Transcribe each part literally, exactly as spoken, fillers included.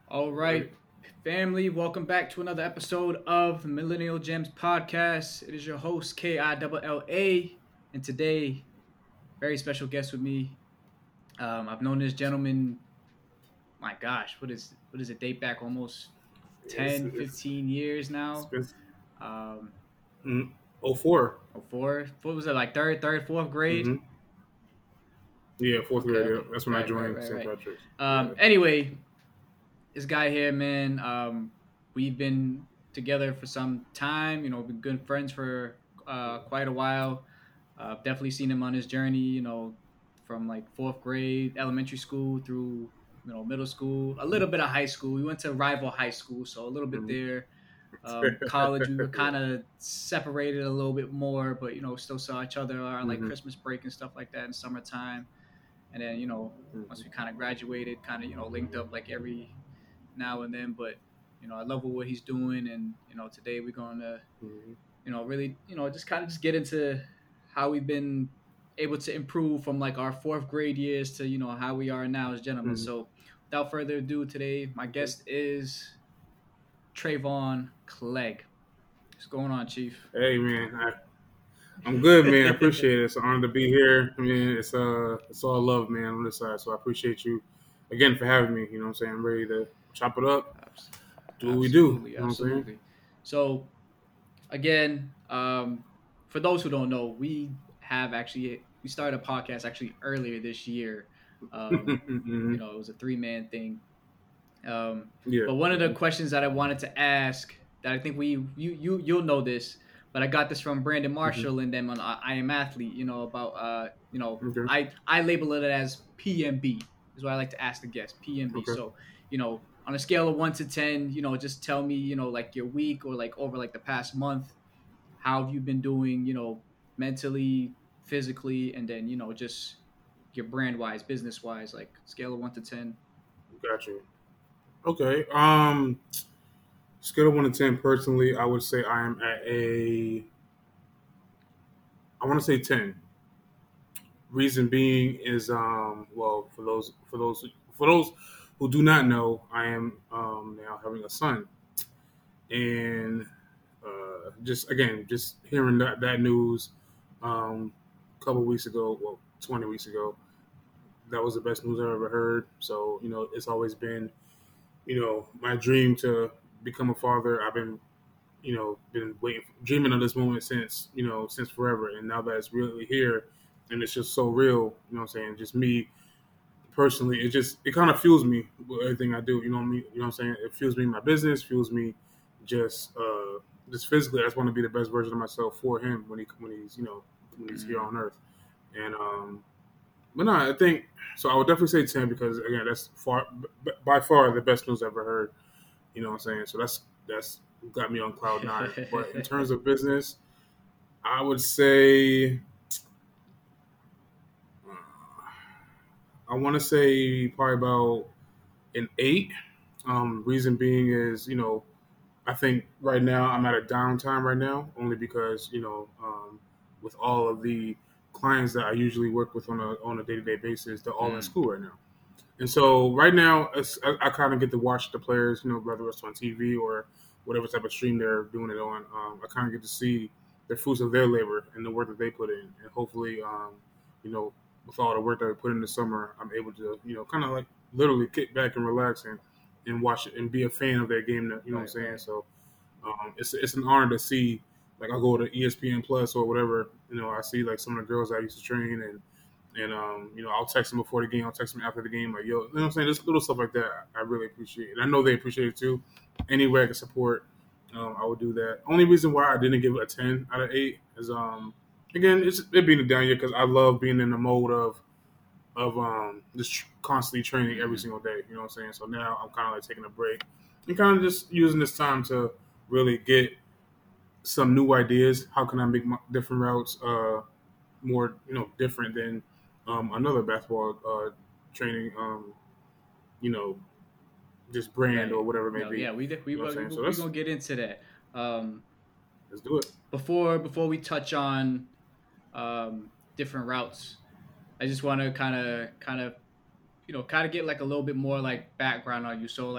All right, family, welcome back to another episode of the Millennial Gems podcast. It is your host K I L L A, and today, very special guest with me. Um, I've known this gentleman. My gosh, what is what does it date back almost It's ten, it's fifteen years it's now? been Um, mm, oh four. or four, what was it like third, third, fourth grade? Mm-hmm. Yeah, fourth Okay, grade. Yeah, okay, that's when I right, right, joined right, Saint right. Patrick's. Um, Yeah. anyway, this guy here, man. Um, we've been together for some time. You know, been good friends for uh, quite a while. Uh, definitely seen him on his journey. You know, from like fourth grade, elementary school through you know middle school, a little bit of high school. We went to rival high school, so a little bit Mhm. there. Um, college, we were kind of separated a little bit more, but you know, still saw each other on like hmm Christmas break and stuff like that in summertime. And then you know, once we kind of graduated, kind of you know linked up like every now and then. But you know, I love what he's doing, and you know, today we're going to hmm you know really you know just kind of just get into how we've been able to improve from like our fourth grade years to you know how we are now as gentlemen. hmm So, without further ado, today my Okay. guest is Trayvon Clegg. What's going on, Chief? Hey man, I, I'm good, man. I appreciate it. It's an honor to be here. I mean, it's uh, it's all love, man, on this side. So I appreciate you again for having me. You know what I'm saying? I'm ready to chop it up, Abs- do what we do. Absolutely, You know what I'm saying? absolutely. So again, um, for those who don't know, we have actually we started a podcast actually earlier this year. Um, hmm you know, it was a three man thing. Um, Yeah. but one of the hmm questions that I wanted to ask that I think we you you you'll know this, but I got this from Brandon hmm Marshall and them on I I Am Athlete. You know about uh you know Okay. I I label it as P M B is what I like to ask the guests P M B. Okay. So you know on a scale of one to ten, you know just tell me you know like your week or like over like the past month, how have you been doing? You know mentally, physically, and then you know just your brand wise, business wise, like scale of one to ten. Got you. Okay. Um. Scale of one to ten, personally, I would say I am at a. I want to say ten. Reason being is, um, well, for those for those for those who do not know, I am um, now having a son, and uh, just again, just hearing that that news um, a couple weeks ago, well, twenty weeks ago, that was the best news I've ever heard. So you know, it's always been you know my dream to become a father. I've been you know, been waiting, dreaming of this moment since, you know, since forever. And now that it's really here and it's just so real, you know what I'm saying? Just me personally, it just, it kind of fuels me with everything I do. You know what I mean? You know what I'm saying? It fuels me in my business, fuels me just, uh, just physically. I just want to be the best version of myself for him when he, when he's, you know, when he's here Mm. on earth. And, um, but no, I think, so I would definitely say ten because again, that's far, by far the best news I've ever heard. You know what I'm saying? So that's that's got me on cloud nine. But in terms of business, I would say uh, I want to say probably about an eight. Um, reason being is you know I think right now I'm at a downtime right now only because you know um, with all of the clients that I usually work with on a on a day to day basis, they're all in Mm. school right now. And so right now, it's, I, I kind of get to watch the players, you know, whether it's on T V or whatever type of stream they're doing it on. Um, I kind of get to see the fruits of their labor and the work that they put in. And hopefully, um, you know, with all the work that I put in the summer, I'm able to, you know, kind of like literally kick back and relax and, and watch it and be a fan of their game. That, you know what I'm Right, saying? right. So um, it's it's an honor to see. Like I go to E S P N Plus or whatever, you know, I see like some of the girls I used to train and and um, you know, I'll text them before the game. I'll text them after the game. Like, yo, you know what I'm saying? Just little stuff like that. I really appreciate it. And I know they appreciate it too. Any way I can support, um, I would do that. Only reason why I didn't give it a ten out of eight is, um, again, it's it being a down year because I love being in the mode of of um, just tr- constantly training every Mm. single day. You know what I'm saying? So now I'm kind of like taking a break and kind of just using this time to really get some new ideas. How can I make my different routes? Uh, more you know different than um, another basketball uh, training um, you know just brand or Right. whatever it may No, be. yeah, we we You know what I'm we saying? So we let's gonna get into that. Um, let's do it. before before we touch on um different routes, I just want to kind of kind of you know kind of get like a little bit more like background on you. So like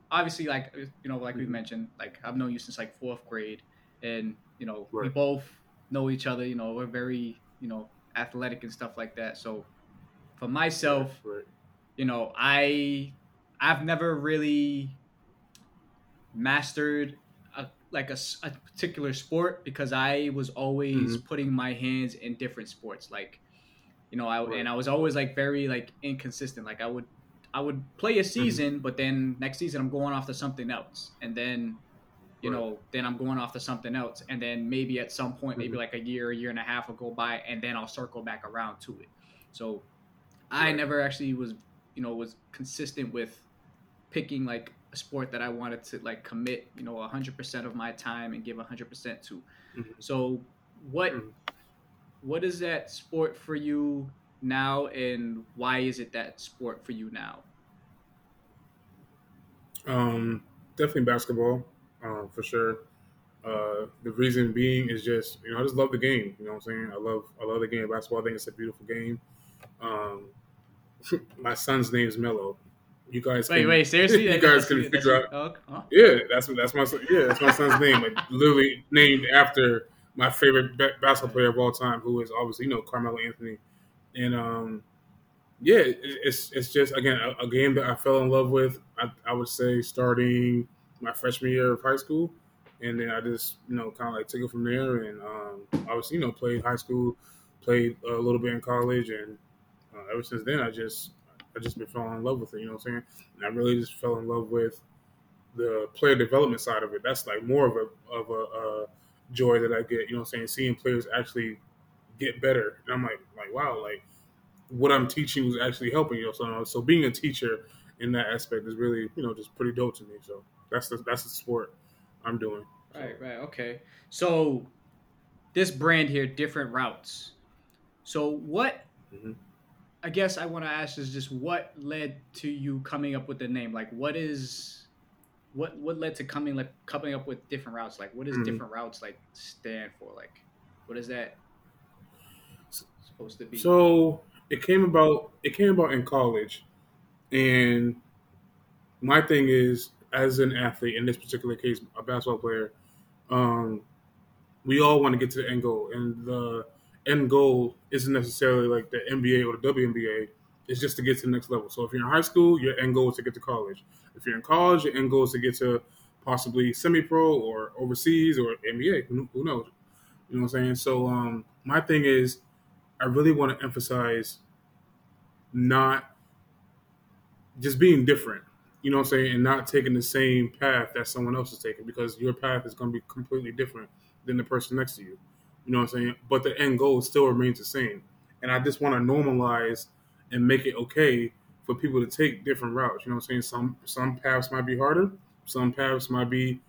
obviously, like you know, like we Mm-hmm. mentioned, like I've known you since like fourth grade, and you know, we Right. both know each other. You know, we're very you know athletic and stuff like that. So for Right. myself, Right. you know, I I've never really mastered a, like a, s- a particular sport because I was always Mm-hmm. putting my hands in different sports. Like you know, I Right. and I was always like very like inconsistent. Like I would I would play a Mm-hmm. season, but then next season I'm going off to something else, and then you Right. know then I'm going off to something else, and then maybe at some point, maybe Mm-hmm. like a year, a year and a half will go by, and then I'll circle back around to it. So I Right. never actually was you know was consistent with picking like a sport that I wanted to like commit you know one hundred percent of my time and give one hundred percent to. Mm-hmm. So what Mm-hmm. what is that sport for you now, and why is it that sport for you now? Um, Definitely basketball, um, for sure. Uh, the reason being is just you know I just love the game. You know what I'm saying? I love I love the game of basketball. I think it's a beautiful game. Um, my son's name is Mello. You guys Wait, can wait, seriously? you That, guys that's can you, that's figure you. out. Oh, huh? Yeah, that's that's my son- yeah that's my son's name. Like literally named after my favorite ba- basketball Right. player of all time, who is obviously you know Carmelo Anthony. And um, yeah, it, it's it's just again a, a game that I fell in love with. I, I would say starting my freshman year of high school, and then I just you know kind of like took it from there. And um, I was you know played high school, played a little bit in college, and uh, ever since then I just I just been falling in love with it. You know what I'm saying? And I really just fell in love with the player development side of it. That's like more of a of a uh, joy that I get. You know what I'm saying? Seeing players actually get better, and I'm like like wow, like what I'm teaching was actually helping you. So, so being a teacher in that aspect is really, you know, just pretty dope to me. So that's the that's the sport I'm doing. So Right, right. Okay. So this brand here, different routes. So what hmm I guess I want to ask is just what led to you coming up with the name? Like what is what what led to coming like coming up with different routes? Like what does hmm different routes like stand for? Like what is that supposed to be? so it came about. It came about in college, and my thing is, as an athlete, in this particular case, a basketball player, um, we all want to get to the end goal, and the end goal isn't necessarily like the N B A or the W N B A. It's just to get to the next level. So if you're in high school, your end goal is to get to college. If you're in college, your end goal is to get to possibly semi-pro or overseas or N B A. Who, who knows? You know what I'm saying? So um, my thing is, I really want to emphasize not just being different. You know what I'm saying, and not taking the same path that someone else is taking because your path is going to be completely different than the person next to you. You know what I'm saying? But the end goal still remains the same. And I just want to normalize and make it okay for people to take different routes. You know what I'm saying? Some some paths might be harder. Some paths might be,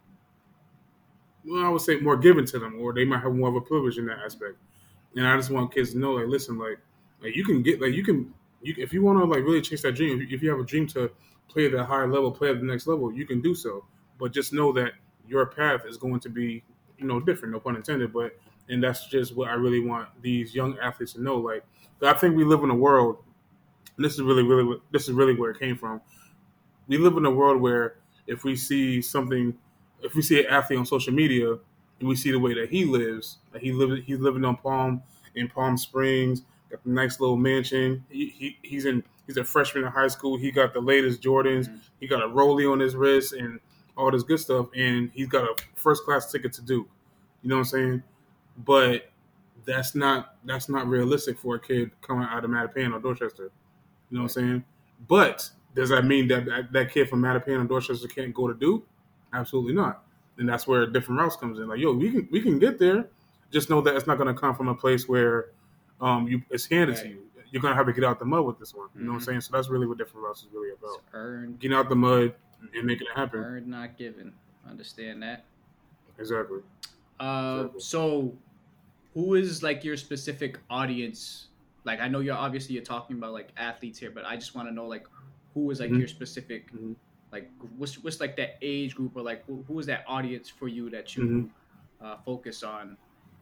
well, I would say more given to them, or they might have more of a privilege in that aspect. And I just want kids to know, like, listen, like, like you can get, like, you can, you if you want to, like, really chase that dream. If you, if you have a dream to play at a higher level, play at the next level, you can do so. But just know that your path is going to be, you know, different. No pun intended. But and that's just what I really want these young athletes to know. Like, I think we live in a world. And this is really, really, this is really where it came from. We live in a world where if we see something, if we see an athlete on social media and we see the way that he lives, that he lives, he's living on Palm in Palm Springs, got the nice little mansion. He, he he's in he's a freshman in high school. He got the latest Jordans. Mm-hmm. He got a rollie on his wrist and all this good stuff. And he's got a first class ticket to Duke. You know what I'm saying? But that's not that's not realistic for a kid coming out of Mattapan or Dorchester. You know Right. what I'm saying? But does that mean that that, that kid from Mattapan and Dorchester can't go to Duke? Absolutely not. And that's where different routes comes in. Like, yo, we can we can get there. Just know that it's not going to come from a place where um, you it's handed to Right. you. You're going to have to get out the mud with this one. You know what I'm Mm-hmm. saying? So that's really what different routes is really It's about. earned, Getting out the mud and making it happen. earned, not given. Understand that. Exactly. Uh, Exactly. so who is like your specific audience? Like I know you're obviously you're talking about like athletes here, but I just want to know like who is like hmm your specific hmm like what's what's like that age group or like who, who is that audience for you that hmm you uh, focus on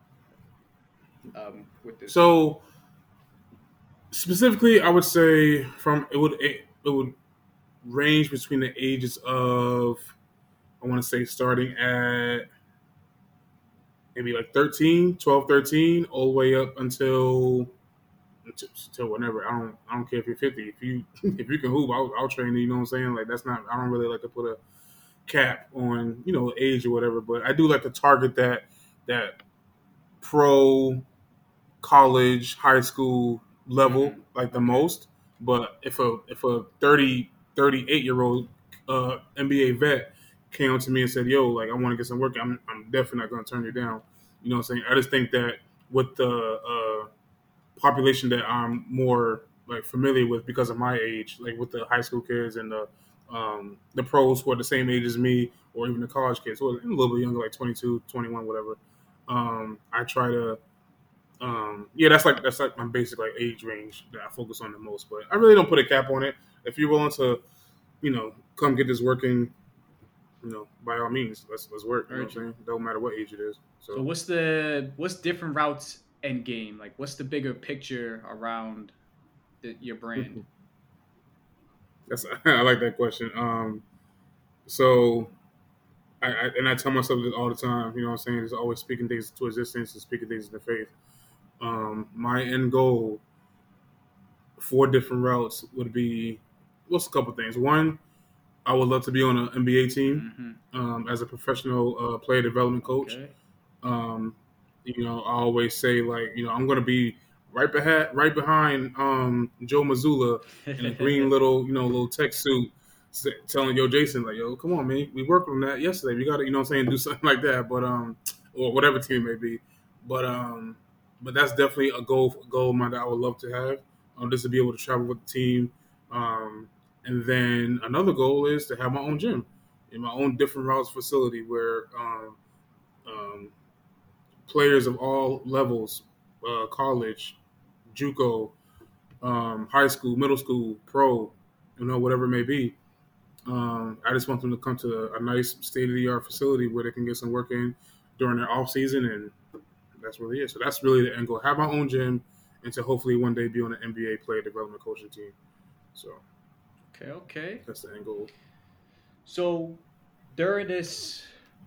um, with this? So specifically, I would say from it would it, it would range between the ages of, I want to say, starting at maybe like thirteen, twelve, thirteen, all the way up until until whenever. I don't I don't care if you're fifty. If you if you can hoop, I'll, I'll train you. You know what I'm saying? Like that's not. I don't really like to put a cap on, you know, age or whatever. But I do like to target that that pro, college, high school level Mm-hmm. like the Okay. most. But if a if a thirty thirty-eight year old uh, N B A vet came up to me and said, "Yo, like I want to get some work," I'm I'm definitely not going to turn you down. You know what I'm saying? I just think that with the uh, population that I'm more like familiar with because of my age, like with the high school kids and the um, the pros who are the same age as me, or even the college kids who are a little bit younger, like twenty two, twenty-one, whatever. Um, I try to, um, yeah, that's like that's like my basic like age range that I focus on the most. But I really don't put a cap on it. If you're willing to, you know, come get this working, you know, by all means, let's let's work. You know Very what I'm true. saying? Don't matter what age it is. So So what's the what's different routes end game? Like what's the bigger picture around the, your brand? that's I like that question. Um, so I, I and I tell myself this all the time. You know what I'm saying? Is always speaking things to existence and speaking things into faith. Um, my end goal for different routes would be what's a couple things. One, I would love to be on an N B A team Mm-hmm. um, as a professional uh, player development coach. Okay. Um, you know, I always say like, you know, I'm going to be right behind, right behind um, Joe Mazzulla in a green little, you know, little tech suit, s- telling yo Jason like, yo, come on, man, we worked on that yesterday. We got to, you know, what I'm saying, do something like that. But um, or whatever team it may be. But um, but that's definitely a goal goal of mine that I would love to have. Um, just to be able to travel with the team. Um, and then another goal is to have my own gym in my own different routes facility where um, um, players of all levels, uh, college, JUCO, um, high school, middle school, pro, you know, whatever it may be. Um, I just want them to come to a, a nice state of the art facility where they can get some work in during their off season, and that's really it. So that's really the end goal: have my own gym, and to hopefully one day be on an N B A player development coaching team. So Okay, okay. that's the end goal. So during this,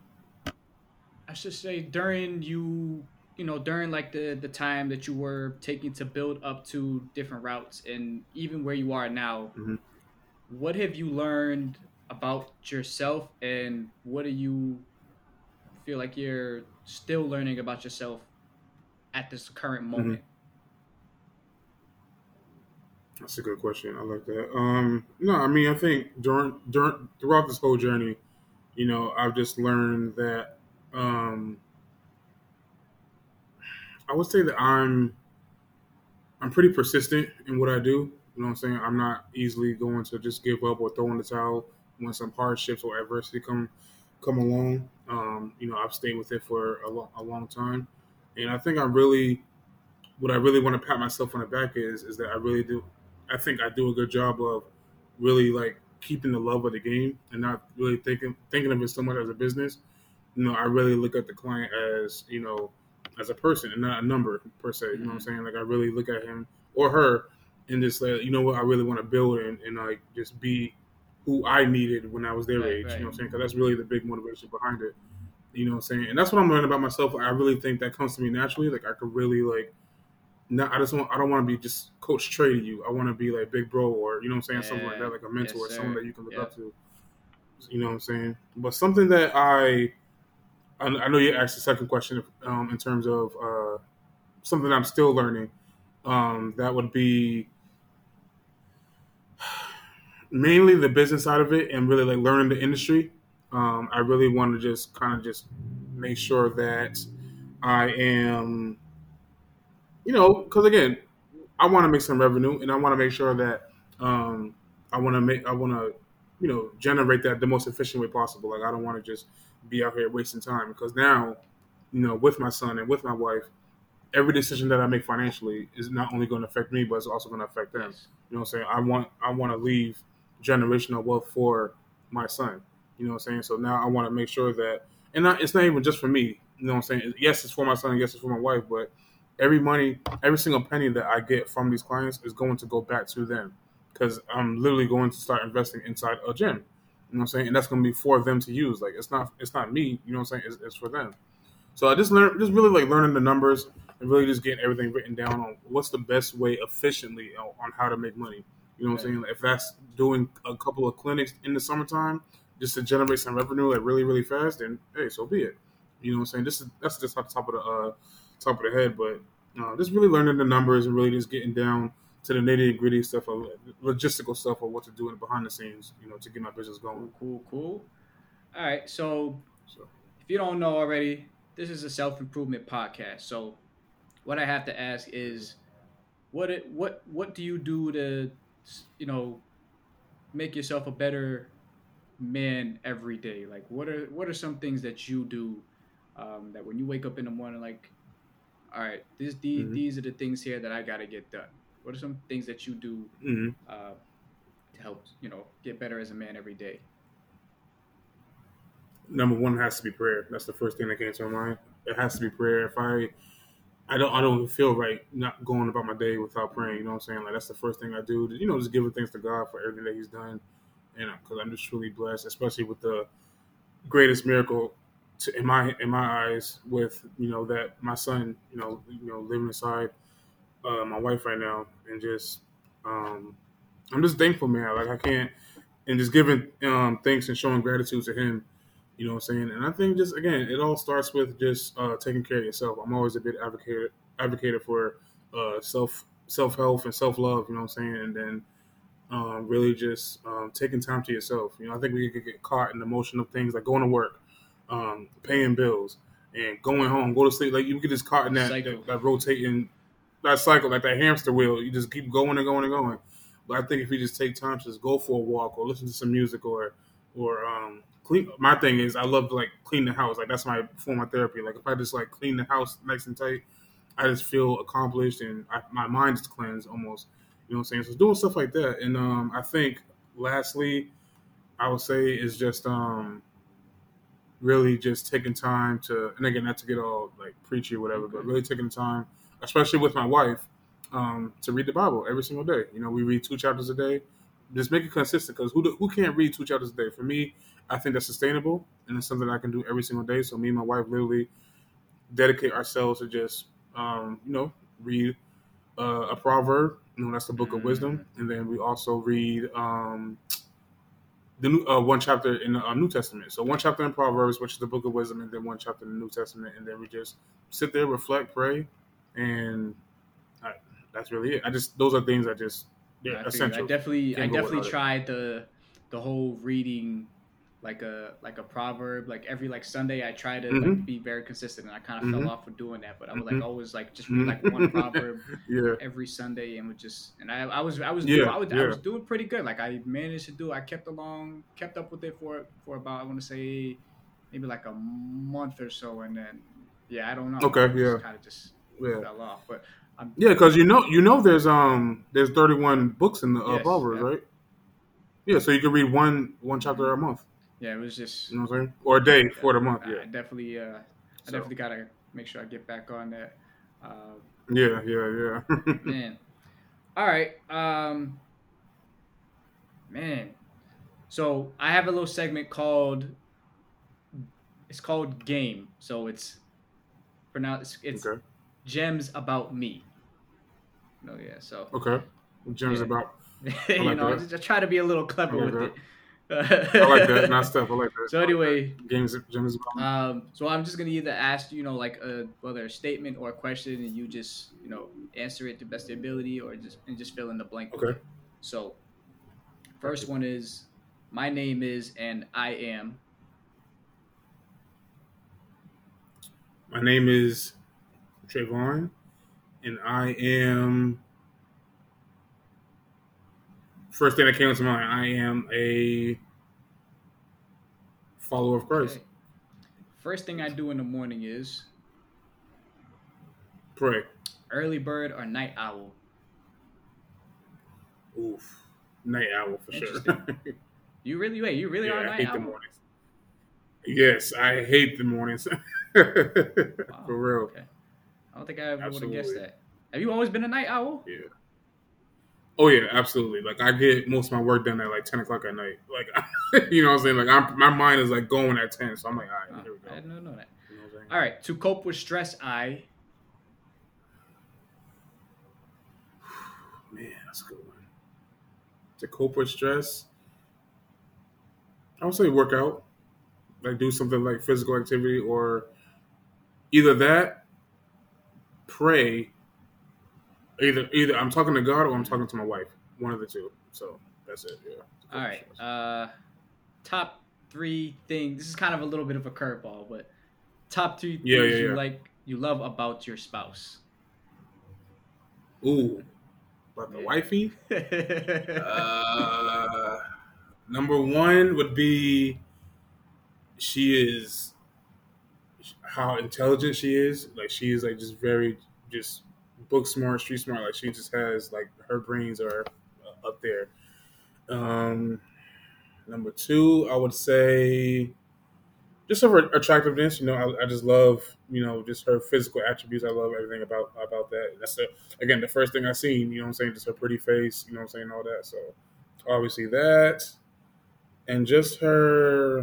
I should say during you, you know, during like the the time that you were taking to build up to different routes, and even where you are now, Mm-hmm. what have you learned about yourself, and what do you feel like you're still learning about yourself at this current Mm-hmm. moment? That's a good question. I like that. Um, no, I mean, I think during during throughout this whole journey, you know, I've just learned that um, I would say that I'm I'm pretty persistent in what I do. You know what I'm saying? I'm not easily going to just give up or throw in the towel when some hardships or adversity come come along. Um, you know, I've stayed with it for a, lo- a long time, and I think I really what I really want to pat myself on the back is is that I really do. I think I do a good job of really like keeping the love of the game and not really thinking thinking of it so much as a business. You know, I really look at the client as, you know, as a person and not a number per se. You know what I'm Mm-hmm. saying? Like I really look at him or her and just like, you know what, I really want to build and, and like just be who I needed when I was their Right, age. You know right. what I'm saying? Because that's really the big motivation behind it. You know what I'm saying? And that's what I'm learning about myself. I really think that comes to me naturally. Like I could really like not. I just want. I don't want to be just Coach Trey to you. I want to be like Big Bro or you know what I'm saying, something like Yeah. that, like a Yes, mentor, someone sir. that you can look up Yep. to. You know what I'm saying? But something that I I, I know you asked the second question um, in terms of uh, something I'm still learning. Um, that would be mainly the business side of it and really like learning the industry. Um, I really want to just kind of just make sure that I am, you know, because again, I want to make some revenue and I want to make sure that um, I want to make, I want to, you know, generate that the most efficient way possible. Like I don't want to just be out here wasting time because now, you know, with my son and with my wife, every decision that I make financially is not only going to affect me, but it's also going to affect them. Yes. You know what I'm saying? I want I want to leave generational wealth for my son. You know what I'm saying? So now I want to make sure that, and not, it's not even just for me. You know what I'm saying? Yes, it's for my son. Yes, it's for my wife. But every money, every single penny that I get from these clients is going to go back to them. because I'm literally going to start investing inside a gym. You know what I'm saying? And that's going to be for them to use. Like it's not it's not me. You know what I'm saying? It's, it's for them. So I just learned, just really like learning the numbers and really just getting everything written down on what's the best way efficiently on, on how to make money. You know what I'm saying? If that's doing a couple of clinics in the summertime just to generate some revenue like really really fast, then hey, so be it. You know what I'm saying? This is that's just off the top of the uh, top of the head, but uh, just really learning the numbers and really just getting down to the nitty gritty stuff of logistical stuff of what to do in behind the scenes. You know, to get my business going. Cool, cool, cool. All right, so So. if you don't know already, this is a self improvement podcast. So what I have to ask is, what it, what what do you do to, you know, make yourself a better man every day? Like, what are what are some things that you do um, that when you wake up in the morning, like, all right, this these Mm-hmm. these are the things here that I got to get done. What are some things that you do Mm-hmm. uh, to help you know get better as a man every day? Number one has to be prayer. That's the first thing that came to my mind. It has to be prayer. If I I don't I don't feel right not going about my day without praying. You know what I'm saying? Like that's the first thing I do. You know, just giving thanks to God for everything that He's done, and because I'm just truly blessed, especially with the greatest miracle to, in my in my eyes with you know that my son you know you know living inside uh, my wife right now, and just um, I'm just thankful, man. Like I can't and just giving um, thanks and showing gratitude to him. You know what I'm saying? And I think just again, it all starts with just uh, taking care of yourself. I'm always a bit advocate advocated for uh, self self health and self love. You know what I'm saying? And then um, really just um, taking time to yourself. You know, I think we could get caught in the motion of things like going to work, um, paying bills, and going home, go to sleep. Like you get just caught in that, Cycle. that, that rotating that cycle, like that hamster wheel. You just keep going and going and going. But I think if you just take time to just go for a walk or listen to some music or or um, clean. My thing is I love to like clean the house. Like that's my form of therapy. Like if I just like clean the house nice and tight, I just feel accomplished and I, my mind is cleansed almost. You know what I'm saying? So doing stuff like that. And um, I think lastly, I would say is just um, really just taking time to, and again, not to get all like preachy or whatever, but really taking time, especially with my wife, um, to read the Bible every single day. You know, we read two chapters a day. Just make it consistent because who, do- who can't read two chapters a day? For me, I think that's sustainable and it's something I can do every single day. So me and my wife literally dedicate ourselves to just, um, you know, read uh, a proverb. You know, that's the book of wisdom, Mm, and then we also read um, the new, uh, one chapter in the uh, New Testament. So one chapter in Proverbs, which is the book of wisdom, and then one chapter in the New Testament, and then we just sit there, reflect, pray, and I, that's really it. I just those are things I just they're I figured. I essential. definitely, I Can't go definitely without it. tried the the whole reading like a like a proverb. Like every like Sunday, I try to like Mm-hmm. be very consistent, and I kind of fell Mm-hmm. off with doing that. But I would like Mm-hmm. always like just read like one Mm-hmm. proverb yeah. every Sunday, and would just and I, I was I was doing Yeah. I was I Yeah. was doing pretty good. Like I managed to do. I kept along, kept up with it for for about I want to say maybe like a month or so, and then yeah, I don't know. I Okay. was Yeah. just kind of just Yeah. fell off. But I'm Yeah. Because you know, you know, there's um, there's thirty-one books in the uh, yes, Proverbs, yeah. right? Yeah. So you can read one one chapter Hmm. a month. Yeah, it was just You know what I'm saying? Or a day yeah. for the month. Yeah. I definitely, uh, I So definitely gotta make sure I get back on that. Uh, yeah. Yeah. Yeah. man, all right, um, man. So I have a little segment called it's called Game. So it's pronounced it's, it's okay. gems about me. No, yeah. So Okay. Gems yeah, about. I you like know, I that. just I try to be a little I clever like with that. it. I like that. Not stuff. I like that. So I like anyway, that. Games. Gems about. Um, so I'm just gonna either ask you know like a whether a statement or a question, and you just you know answer it to best of your ability, or just and just fill in the blank with Okay. it. So first Perfect. one is my name is and I am. My name is Trayvon, and I am. First thing that came to mind. I am a follower of Christ. Okay. First thing I do in the morning is Pray. early bird or night owl. Oof. Night owl for sure. Interesting. You really wait. You really are a yeah, I night hate the owl. mornings. Yes, I hate the mornings. for Wow. real. Okay. I don't think I ever would have guessed Absolutely. that. Have you always been a night owl? Yeah. Oh yeah, absolutely. Like I get most of my work done at like ten o'clock at night. Like you know what I'm saying? Like I'm, my mind is like going at ten, so I'm like, all right, Oh, here we I go. didn't know that. You know what I'm saying? All right, to cope with stress, I Man, that's a good one. To cope with stress, I would say work out. Like do something like physical activity or either that, pray. Either either I'm talking to God or I'm Mhm. talking to my wife. One of the two. So that's it. Yeah. To All cope with right. stress. Uh, top three things. This is kind of a little bit of a curveball, but top three Yeah, things yeah, you yeah. like, you love about your spouse. Ooh, but the Yeah. wifey. Uh, number one would be she is how intelligent she is. Like she is like just very just book smart, street smart. Like she just has like her brains are uh, up there. Um, number two, I would say just her attractiveness. You know, I, I just love you know just her physical attributes. I love everything about about that. That's the again the first thing I seen. You know, what I'm saying just her pretty face. You know, what I'm saying all that. So obviously that, and just her.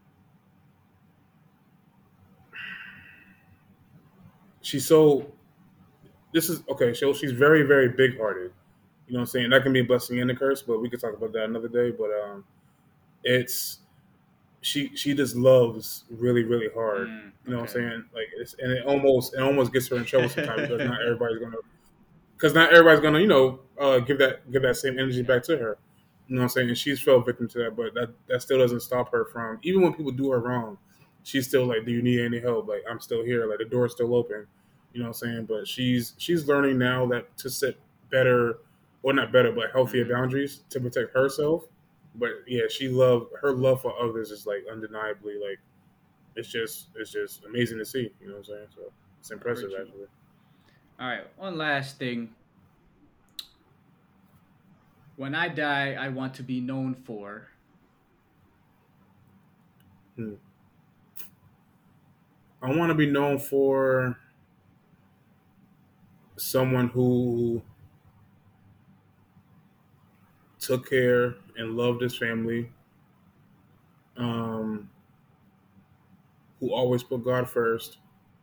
She's so. This is okay. So she's very very big hearted. You know what I'm saying? That can be a blessing and a curse, but we could talk about that another day. But um, it's she she just loves really really hard. Mm, You know what I'm okay. saying? Like it's and it almost it almost gets her in trouble sometimes because not everybody's gonna because not everybody's gonna you know uh, give that give that same energy Yeah. back to her. You know what I'm saying? And she's fell victim to that, but that that still doesn't stop her from even when people do her wrong, she's still like, "Do you need any help? Like I'm still here. Like the door's still open." You know what I'm saying? But she's she's learning now that to set better, or not better, but healthier Hmm. boundaries to protect herself. But yeah, she love her love for others is like undeniably like it's just it's just amazing to see. You know what I'm saying? So it's I impressive heard you. actually. All right. One last thing. When I die, I want to be known for. Hmm. I want to be known for someone who took care and loved his family, um, who always put God first,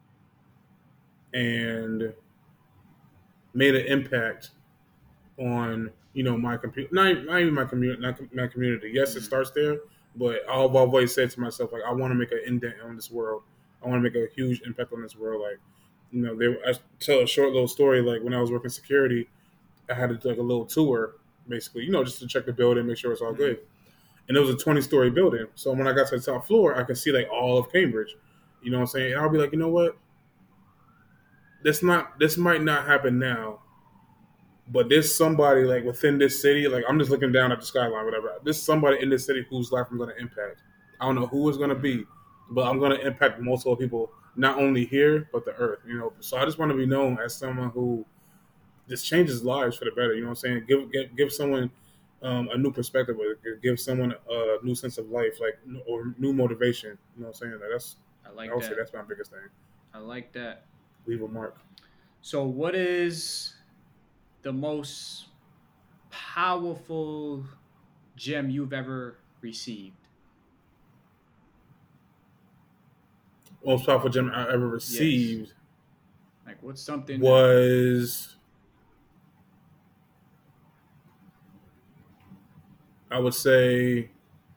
and made an impact on you know my computer, not, not even my community, not my community. Yes, it Mm, starts there, but I've always said to myself like I want to make an indent on this world. I want to make a huge impact on this world. Like you know, they I tell a short little story. Like when I was working security, I had to do like a little tour, basically, you know, just to check the building, make sure it's all mm, good. And it was a twenty story building. So when I got to the top floor, I could see like all of Cambridge. You know what I'm saying? And I'll be like, you know what? This not this might not happen now, but there's somebody like within this city. Like I'm just looking down at the skyline, whatever. There's somebody in this city whose life I'm going to impact. I don't know who it's going to mm. be, but I'm going to impact multiple people, not only here but the earth. You know, so I just want to be known as someone who just changes lives for the better. You know what I'm saying? Give give, give someone um, a new perspective, or give someone a new sense of life, like or new motivation. You know what I'm saying? Like that's I I like would say that. that's my biggest thing. I like that. Leave a mark. So, what is the most powerful gem you've ever received? Most powerful gem I ever Yes. received Like, what's something that. was I would say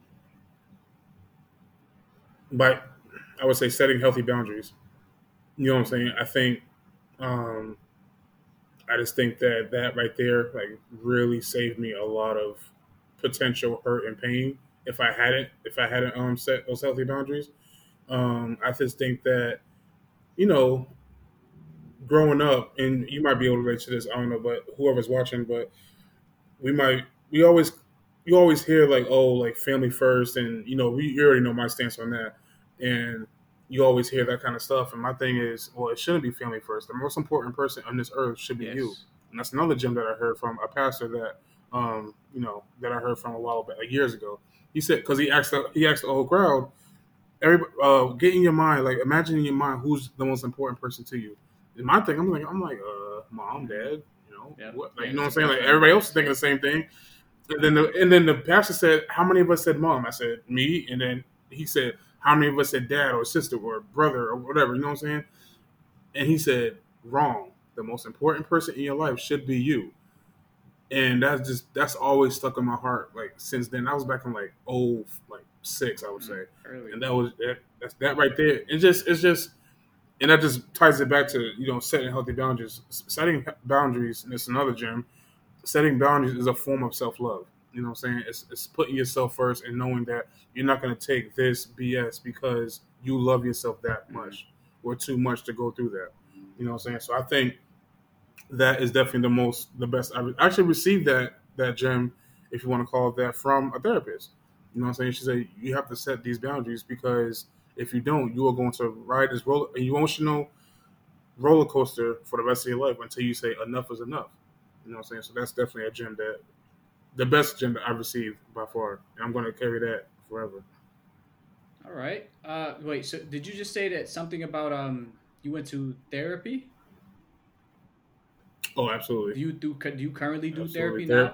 by I would say setting healthy boundaries. You know what I'm saying? I think um, I just think that that right there like really saved me a lot of potential hurt and pain if I hadn't if I hadn't um set those healthy boundaries. Um, I just think that you know growing up and you might be able to relate to this. I don't know, but whoever's watching, but we might we always you always hear like oh like family first and you know we you already know my stance on that and you always hear that kind of stuff and my thing is well it shouldn't be family first. The most important person on this earth should be you, Yes. and that's another gem that I heard from a pastor that um you know that I heard from a while back years ago. He said because he asked the, he asked the whole crowd every uh get in your mind like imagine in your mind who's the most important person to you. In my thing I'm like I'm like uh mom Hmm. dad, you know Yeah, what? Like, yeah, you know what it's I'm saying? Like definitely everybody else is worse. thinking Yeah. the same thing. And then the and then the pastor said, "How many of us said mom?" I said, "Me." And then he said, "How many of us said dad or sister or brother or whatever?" You know what I'm saying? And he said, "Wrong. The most important person in your life should be you." And that's just that's always stuck in my heart. Like since then, I was back in like oh like six, I would Mm, say, early. and that was that, that's that right there. It's just it's just and that just ties it back to you know setting healthy boundaries. Setting boundaries, and it's another gym. Setting boundaries is a form of self love. You know what I'm saying? It's, it's putting yourself first and knowing that you're not going to take this B S because you love yourself that Mm, much or too much to go through that. You know what I'm saying? So I think that is definitely the most, the best. I actually received that, that gem, if you want to call it that, from a therapist. You know what I'm saying? She said, you have to set these boundaries because if you don't, you are going to ride this roller, emotional roller coaster for the rest of your life until you say enough is enough. You know what I'm saying? So that's definitely a gem that the best gem that I've received by far, and I'm going to carry that forever. all right. Uh, wait. So did you just say that something about um you went to therapy? Oh, absolutely, Do you do do you currently do absolutely. therapy There, now?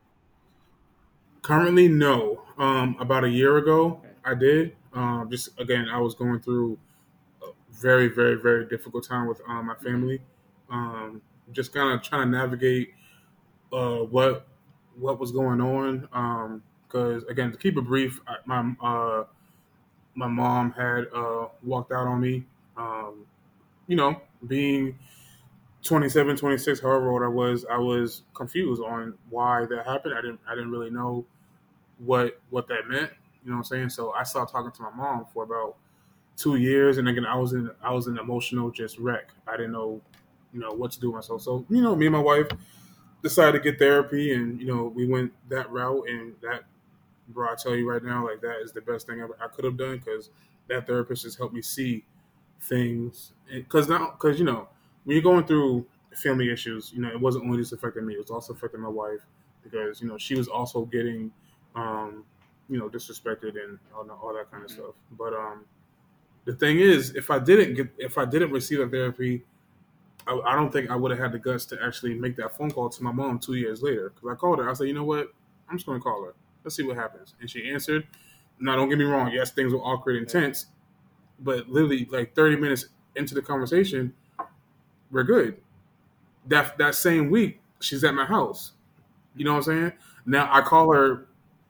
currently, no. Um, about a year ago, Okay. I did. Um, just again, I was going through a very, very, very difficult time with um, my Mm-hmm. family. Um, just kind of trying to navigate uh, what what was going on. Because again, to keep it brief, I, my uh, my mom had uh, walked out on me. Um, you know, being twenty-seven, twenty-six, however old I was, I was confused on why that happened. I didn't I didn't really know what what that meant. You know what I'm saying? So I stopped talking to my mom for about two years, and again, I was in I was an emotional just wreck. I didn't know, you know, what to do with myself. So you know, me and my wife decided to get therapy, and you know, we went that route, and that, bro, I tell you right now, like that is the best thing I, I could have done because that therapist just helped me see things. Because now, because you know, when you're going through family issues, you know, it wasn't only just affecting me; it was also affecting my wife because you know she was also getting, um, you know, disrespected and all, all that kind of Mm-hmm. stuff. But um, the thing is, if I didn't get, if I didn't receive that therapy, I, I don't think I would have had the guts to actually make that phone call to my mom two years later. Because I called her, I said, you know what, I'm just going to call her. Let's see what happens. And she answered. Now, don't get me wrong. Yes, things were awkward and Okay. tense, but literally like thirty minutes into the conversation, we're good. That that same week, she's at my house. You know Mm-hmm. what I'm saying? Now I call her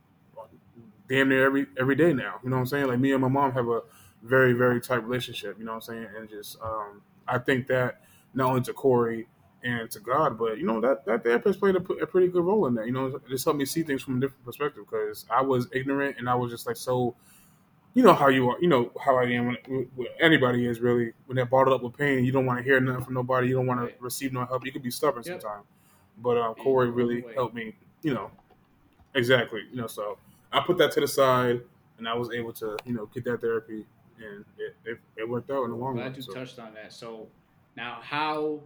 damn near every every day now. You know what I'm saying? Like me and my mom have a very very tight relationship. You know what I'm saying? And just um, I think that not only to Corey and to God, but you know that that therapist played a, a pretty good role in that. You know, it just helped me see things from a different perspective because I was ignorant and I was just like so. You know how you are. You know how I am. When, when anybody is really when they're bottled up with pain, you don't want to hear nothing from nobody. You don't want to Right. receive no help. You could be stubborn Yep. sometimes. But um, And Corey your own really way. helped me. You know, exactly. You know, so I put that to the side, and I was able to, you know, get that therapy, and it, it, it worked out in the Cool. I'm long run. glad you So touched on that. So now, how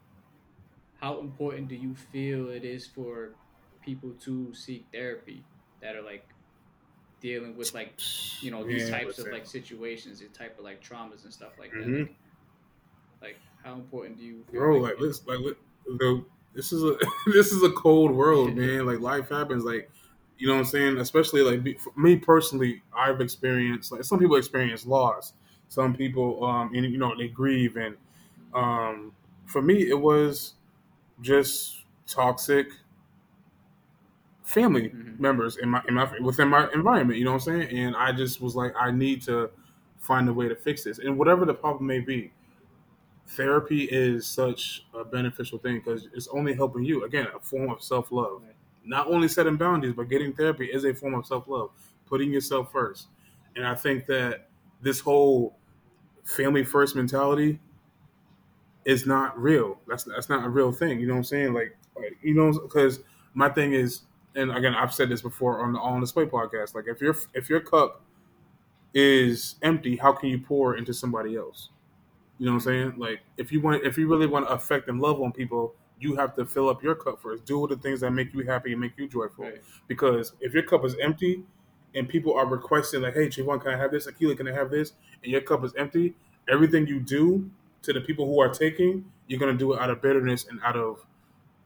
how important do you feel it is for people to seek therapy that are like dealing with like you know these man, types of listen, like situations and type of like traumas and stuff like that? hmm Like like how important do you feel bro, like like it? this, like li- the, this is a this is a cold world, man. Like life happens, like you know what I'm saying. Especially like be- for me personally, I've experienced like some people experience loss, some people, um, and you know they grieve, and um, for me, it was just toxic family Mm-hmm. members in my in my within my environment. You know what I'm saying? And I just was like, I need to find a way to fix this, and whatever the problem may be. Therapy is such a beneficial thing because it's only helping you. Again, a form of self love. Right. Not only setting boundaries, but getting therapy is a form of self love. Putting yourself first, and I think that this whole family first mentality is not real. That's that's not a real thing. You know what I'm saying? Like, like you know, because my thing is, and again, I've said this before on the On Display podcast. Like, if your if your cup is empty, how can you pour into somebody else? You know what I'm Mm-hmm. saying? Like, if you want, if you really want to affect and love on people, you have to fill up your cup first. Do the things that make you happy and make you joyful. Right. Because if your cup is empty, and people are requesting like, "Hey, Trayvon, can I have this? Akila, can I have this?" and your cup is empty, everything you do to the people who are taking, you're gonna do it out of bitterness and out of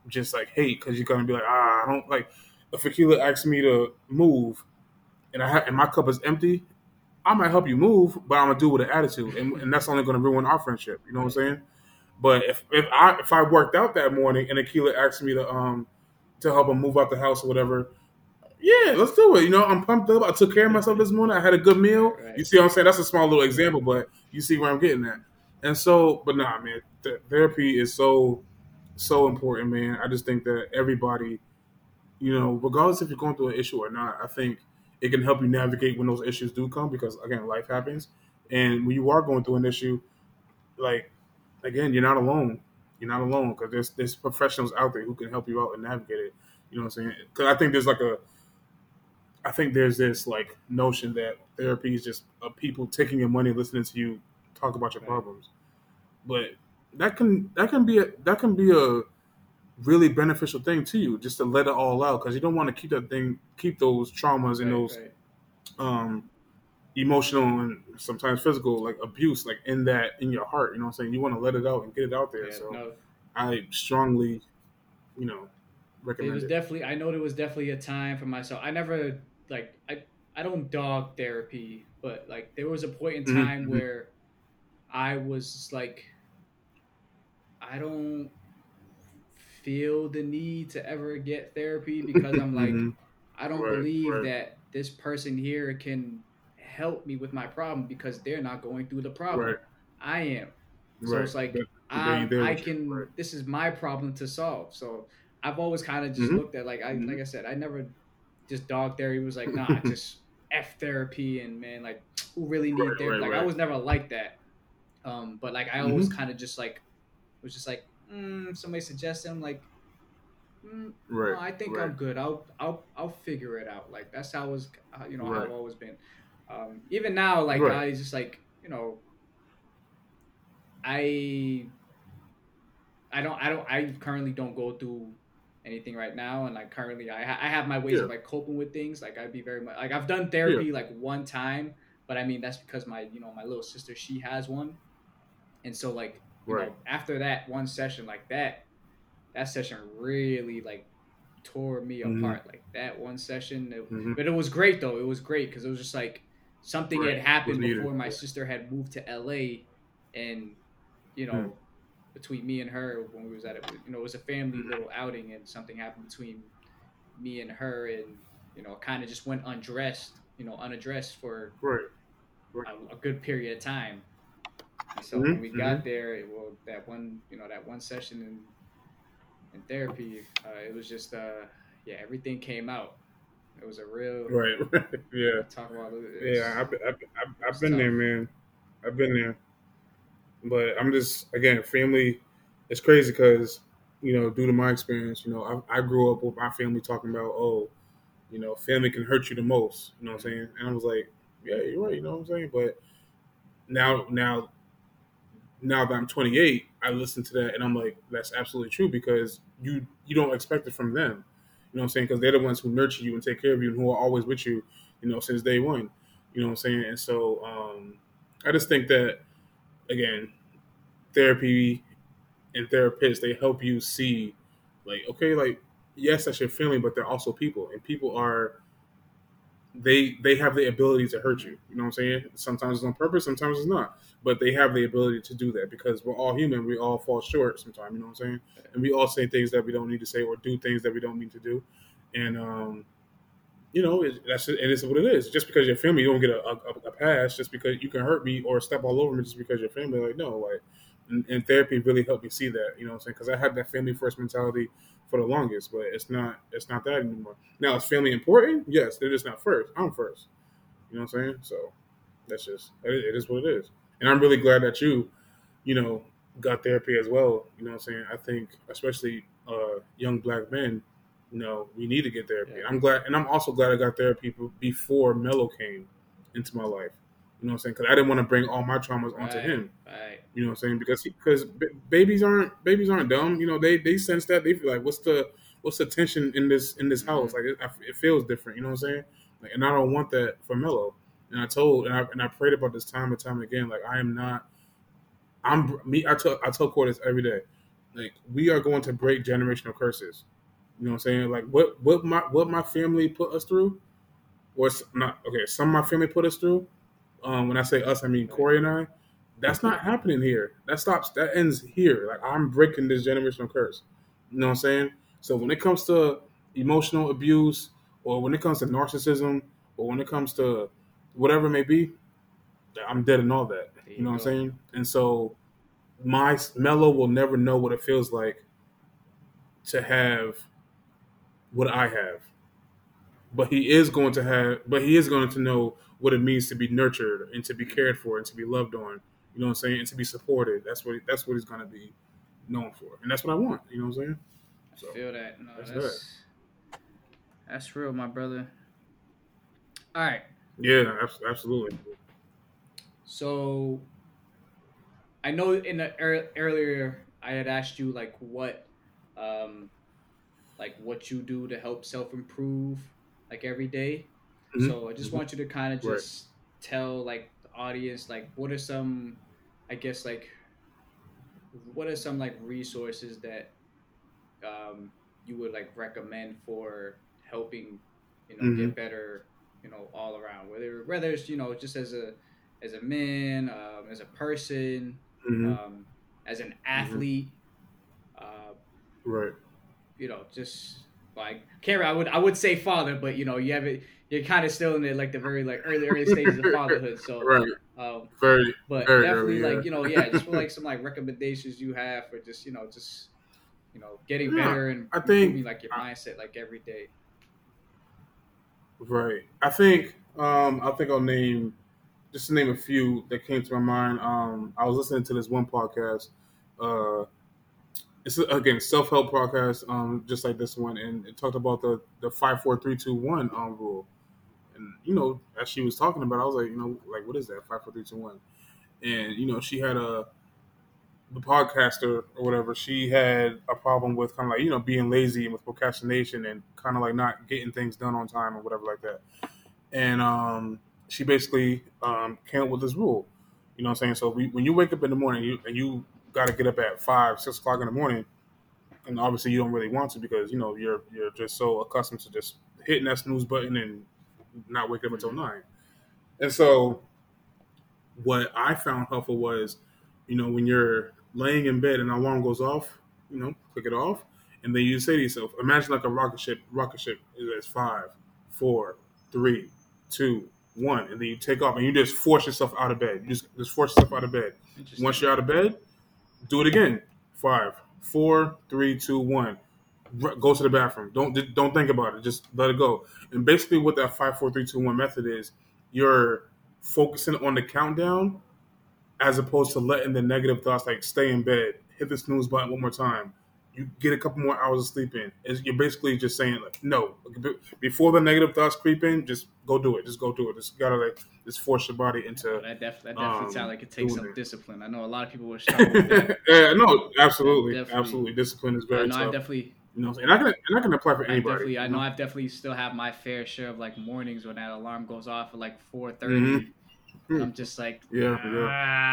just like hate because you're gonna be like, ah, I don't like. If Akila asks me to move and I ha- and my cup is empty, I might help you move, but I'm gonna do it with an attitude, and, and that's only gonna ruin our friendship. You know what I'm Right. saying? But if if I if I worked out that morning and Akila asked me to um to help him move out the house or whatever, yeah, let's do it. You know, I'm pumped up. I took care of myself this morning. I had a good Right. meal. You Right. see what I'm saying? That's a small little example, but you see where I'm getting at. And so, but nah, man, th- therapy is so so important, man. I just think that everybody, you know, regardless if you're going through an issue or not, I think it can help you navigate when those issues do come because again, life happens. And when you are going through an issue, like again, you're not alone. You're not alone because there's there's professionals out there who can help you out and navigate it. You know what I'm saying? Because I think there's like a I think there's this like notion that therapy is just uh, people taking your money, listening to you talk about your Right. problems. But that can that can be a that can be a really beneficial thing to you just to let it all out because you don't want to keep that thing keep those traumas and Right. those Right. um, emotional and sometimes physical like abuse like in that in your heart. You know what I'm saying? You want to let it out and get it out there. Yeah. So No. I strongly, you know, It recommend was it. definitely. I know there was definitely a time for myself. I never like. I. I don't dog therapy, but like there was a point in time Mm-hmm, where I was just like, I don't feel the need to ever get therapy because I'm like, mm-hmm. I don't Right, believe right, that this person here can help me with my problem because they're not going through the problem. right, I am. So right. it's like That- They I there I with you. can Right. this is my problem to solve. So I've always kind of just Mm-hmm. looked at like I Mm-hmm. like I said, I never just dog therapy was like, nah, just F therapy and man, like who really need Right, therapy? right, Like I right. was never like that. Um, but like I always Mm-hmm. kind of just like was just like, mm, somebody suggested I'm like Mm, no, Right, I think right, I'm good. I'll I'll I'll figure it out. Like that's how I was, uh, you know, how I've right, always been. Um, even now, like right. I just like you know, I I don't I don't I currently don't go through anything right now, and like currently I ha- I have my ways Yeah, of like coping with things. Like I'd be very much like I've done yeah. therapy like one time, but I mean that's because my you know my little sister she has one, and so like you Right. know after that one session like that that session really like tore me Mm-hmm. apart. Like that one session, it, Mm-hmm. but it was great though. It was great because it was just like something Right. had Was happened needed. before my Yeah. sister had moved to L A, and you Hmm. know between me and her when we was at it, you know, it was a family little outing, and something happened between me and her, and you know, kind of just went undressed, you know, unaddressed for Right. Right. a, a good period of time. And so when we Mm-hmm. Mm-hmm. got there, it, well, that one, you know, that one session in in therapy, uh, it was just, uh, yeah, everything came out. It was a real Right. Right. Yeah. you talk about it. It Yeah. was I've, I've, I've it I've was been there, tough. man. I've been there. But I'm just again, family. It's crazy because you know, due to my experience, you know, I, I grew up with my family talking about, oh, you know, family can hurt you the most. You know what I'm Mm-hmm. saying? And I was like, yeah, you're right. You know what I'm saying? But now, now, now that I'm twenty-eight, I listen to that and I'm like, that's absolutely true because you you don't expect it from them. You know what I'm saying? Because they're the ones who nurture you and take care of you and who are always with you. You know, since day one. You know what I'm saying? And so, um, I just think that again, therapy and therapists they help you see like okay like yes that's your family but they're also people and people are they they have the ability to hurt Mm-hmm. you you know what I'm saying sometimes it's on purpose sometimes it's not but they have the ability to do that because we're all human we all fall short sometimes you know what I'm saying and we all say things that we don't need to say or do things that we don't mean to do and um you know it, that's it is what it is just because you're family you don't get a, a, a pass just because you can hurt me or step all over me just because you're family like no like and, and therapy really helped me see that you know what I'm saying because I had that family first mentality for the longest but it's not it's not that anymore now is family important yes they're just not first I'm first you know what I'm saying so that's just it, it is what it is and I'm really glad that you you know got therapy as well you know what I'm saying I think especially uh young black men you know we need to get therapy Yeah. I'm glad and I'm also glad I got therapy before Mello came into my life you know what I'm saying because I didn't want to bring all my traumas onto Right. him Right. you know what I'm saying? Because because babies aren't babies aren't dumb. You know they they sense that they feel like what's the what's the tension in this in this Mm-hmm. house? Like it, it feels different. You know what I'm saying? Like, and I don't want that for Mello. And I told and I and I prayed about this time and time again. Like I am not. I'm me. I tell I tell Cordis every day. Like we are going to break generational curses. You know what I'm saying? Like what what my what my family put us through, or not? Okay, some of my family put us through. Um, when I say us, I mean Right. Corey and I. That's not happening here. That stops. That ends here. Like I'm breaking this generational curse. You know what I'm saying? So when it comes to emotional abuse, or when it comes to narcissism, or when it comes to whatever it may be, I'm dead in all that. There You you know what I'm go. saying? And so my Mello will never know what it feels like to have what I have, but he is going to have, but he is going to know what it means to be nurtured and to be Mhm. cared for and to be loved on. You know what I'm saying? And to be supported. That's what that's what he's going to be known for, and that's what I want. You know what I'm saying? I So feel that. No, that's that. that's that's real, my brother. All right. Yeah, abs- absolutely. So I know in the ear earlier I had asked you like what, um, like what you do to help self improve like every day. So I Mm-hmm. just Mm-hmm. want you to kind of Right. just tell like the audience like what are some, I guess like what are some like resources that um you would like recommend for helping, you know, Mm-hmm. get better, you know, all around, whether whether it's, you know, just as a as a man, um, as a person, Mm-hmm. um, as an Mm-hmm. athlete, uh, Right. you know, just like Kara, I would I would say father, but you know, you have it, you're kind of still in the like the very like early early stages of fatherhood. So, Right. um, Very, but very definitely early. like, Yeah. you know, yeah, just for like some like recommendations you have for just, you know, just, you know, getting Yeah. better and I think. improving like your mindset like every day. Right. I think. Um. I think I'll name just to name a few that came to my mind. Um. I was listening to this one podcast. Uh. It's again self help podcast. Um. Just like this one, and it talked about the the five four three two one um rule. And you know, as she was talking about, it, I was like, you know, like what is that five four three two one? And you know, she had a the podcaster or whatever. She had a problem with kind of like you know being lazy and with procrastination and kind of like not getting things done on time or whatever like that. And um, she basically um, came up with this rule. You know what I'm saying? So we, when you wake up in the morning you, and you got to get up at five, six o'clock in the morning, and obviously you don't really want to because you know you're you're just so accustomed to just hitting that snooze button and not waking up until Mm-hmm. nine. And so what I found helpful was, you know, when you're laying in bed and an alarm goes off, you know, click it off, and then you say to yourself, imagine like a rocket ship. Rocket ship is five, four, three, two, one, and then you take off, and you just force yourself out of bed. You just just force yourself out of bed. Once Interesting. you're out of bed, do it again. Five, four, three, two, one. Go to the bathroom. Don't don't think about it. Just let it go. And basically, what that five, four, three, two, one method is, you're focusing on the countdown as opposed to letting the negative thoughts like stay in bed, hit the snooze button one more time. You get a couple more hours of sleep in. It's, you're basically just saying like no. Before the negative thoughts creep in, just go do it. Just go do it. Just gotta like just force your body Oh, into that def- that definitely sounds um like it takes doing some it. discipline. I know a lot of people would struggle with that. Yeah, no, That absolutely, definitely. absolutely. Discipline is I very know I've tough. definitely You know, and I can and I can apply for I've anybody. definitely I You know know. I've definitely still have my fair share of like mornings when that alarm goes off at like four thirty, Mm-hmm. and I'm just like, Yeah, yeah.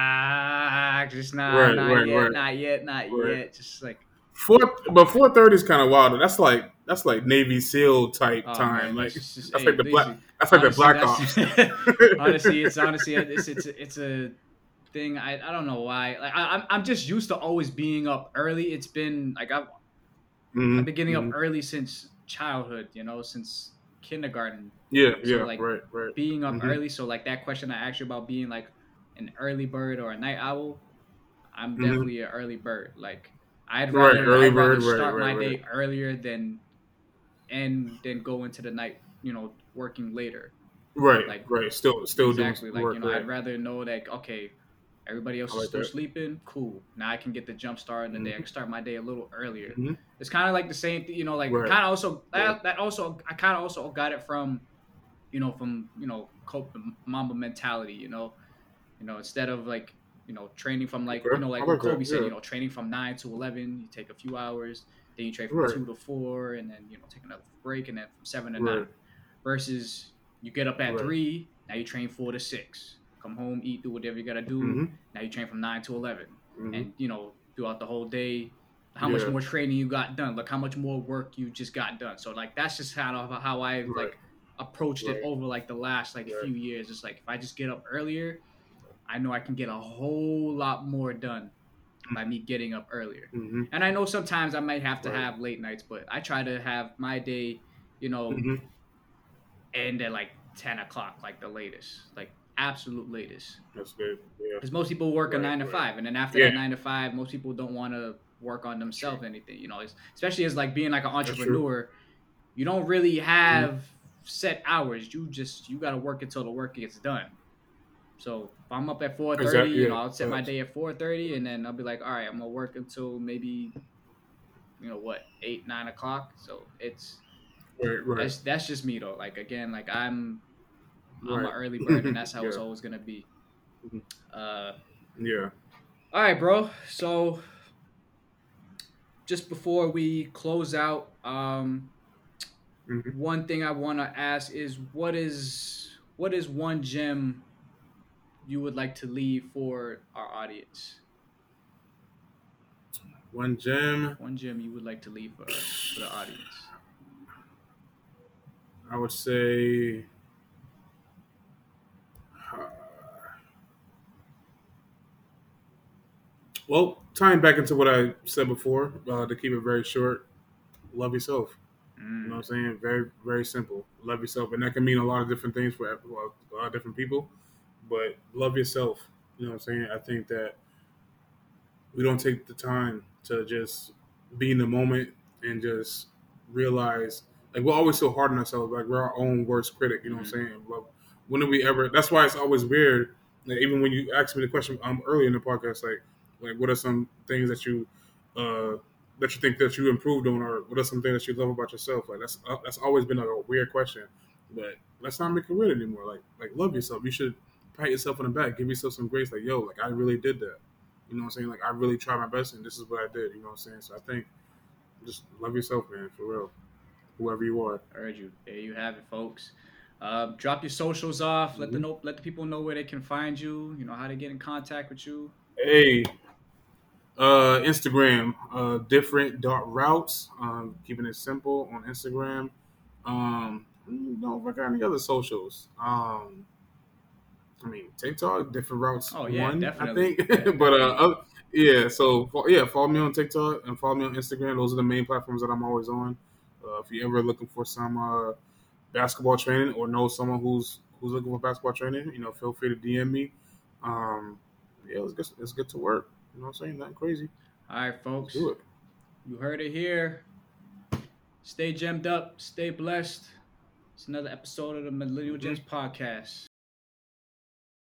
ah, just nah, Right, not right, yet, right, not yet, not right. yet. Just like, Four, but four thirty is kind of wild. That's like that's like Navy SEAL type oh time. man, Like that's just, just that's like hey, the black. listen. That's like the Honestly, Black that's Ops. honestly, it's honestly it's it's it's a thing. I I don't know why. Like I, I'm I'm just used to always being up early. It's been like I've I've been Mm-hmm, getting up mm-hmm. early since childhood. You know, since kindergarten. Yeah, So yeah, like right, right. being up Mm-hmm, early. So like that question I asked you about being like an early bird or a night owl. I'm mm-hmm. definitely an early bird. Like I'd Right, rather early I'd rather bird. Right, start right, my right, day earlier than and then go into the night. You know, working later. right, Like right. Still, still doing exactly. Like you work. know, I'd Right. rather know that okay, everybody else I is like still that. sleeping. Cool. Now I can get the jump start in the day. I Mm-hmm, can start my day a little earlier. mm-hmm. It's kind of like the same thing. You know, like Right, kind of also right. that, that also I kind of also got it from you know from you know Cope Mamba mentality. You know, you know instead of like you know training from like you Okay, know I like what like that. Kobe said. Yeah. You know, training from nine to eleven. You take a few hours. Then you train from Right, two to four, and then you know take another break, and then from seven to nine. right, Versus you get up at right. three. Now you train four to six. Come home, eat, do whatever you gotta do. Mm-hmm, Now you train from nine to eleven, mm-hmm. and you know throughout the whole day. how much Yeah. more training you got done. Look how much more work you just got done. So like that's just kind of how I Right. like approached it Right. over like the last like Right. few years. It's like if I just get up earlier, I know I can get a whole lot more done by me getting up earlier. Mm-hmm. And I know sometimes I might have to Right. have late nights, but I try to have my day, you know, Mm-hmm. end at like ten o'clock, like the latest, like absolute latest. That's good. Yeah. Because most people work a Right. nine to Right. five, and then after Yeah. that nine to five, most people don't want to work on That's true. themselves anything. You know, it's, especially as like being like an That's true. entrepreneur, you don't really Mm-hmm. have set hours. You just you got to work until the work gets done. So if I'm up at four thirty, Exactly. you Yeah. know, I'll set my Facts. day at four thirty, and then I'll be like, all right, I'm gonna work until maybe you know what eight nine o'clock. So it's Right. Right. that's that's just me though. Like again, like I'm I'm an Right. early bird, and that's how it's Yeah. always gonna be. Mhm. Uh, Yeah. all right, bro. So just before we close out, um, Mm-hmm. one thing I want to ask is what is what is one gem you would like to leave for our audience? One gem. One gem you would like to leave for us for the audience. I would say. Uh, well, tying back into what I said before, uh, to keep it very short, love yourself. You know what I'm Mm, saying? Very, very simple. Love yourself. And that can mean a lot of different things for well, a lot of different people, but love yourself. You know what I'm saying? I think that we don't take the time to just be in the moment and just realize, like, we're always so hard on ourselves. Like, we're our own worst critic. You know what mm, I'm saying? Well, when do we ever, that's why it's always weird. Like, even when you asked me the question um, earlier in the podcast, like, like, what are some things that you, uh, that you think that you improved on, or what are some things that you love about yourself? Like that's uh, that's always been like a weird question, but let's not make it weird anymore. Like like love yourself. You should pat yourself on the back, give yourself some grace. Like yo, like I really did that. You know what I'm saying? Like I really tried my best, and this is what I did. You know what I'm saying? So I think just love yourself, man, for real. Whoever you are. I heard you. There you have it, folks. Uh, drop your socials off. Let the Mm-hmm. know, let the people know where they can find you. You know how to get in contact with you. Hey, uh, Instagram, uh, different dot routes. Um, keeping it simple on Instagram. Um, don't forget any other socials. Um, I mean, TikTok, different routes Oh yeah, one, I definitely. think. Yeah, but uh, definitely. uh, yeah, so fo- yeah, follow me on TikTok and follow me on Instagram. Those are the main platforms that I'm always on. Uh, if you're ever looking for some uh, basketball training or know someone who's who's looking for basketball training, you know, feel free to D M me. Um, yeah, let's get let's get to work. You know what I'm saying? Nothing crazy. All right, Let's folks. do it. You heard it here. Stay gemmed up. Stay blessed. It's another episode of the Millennial Mm-hmm. Gems podcast.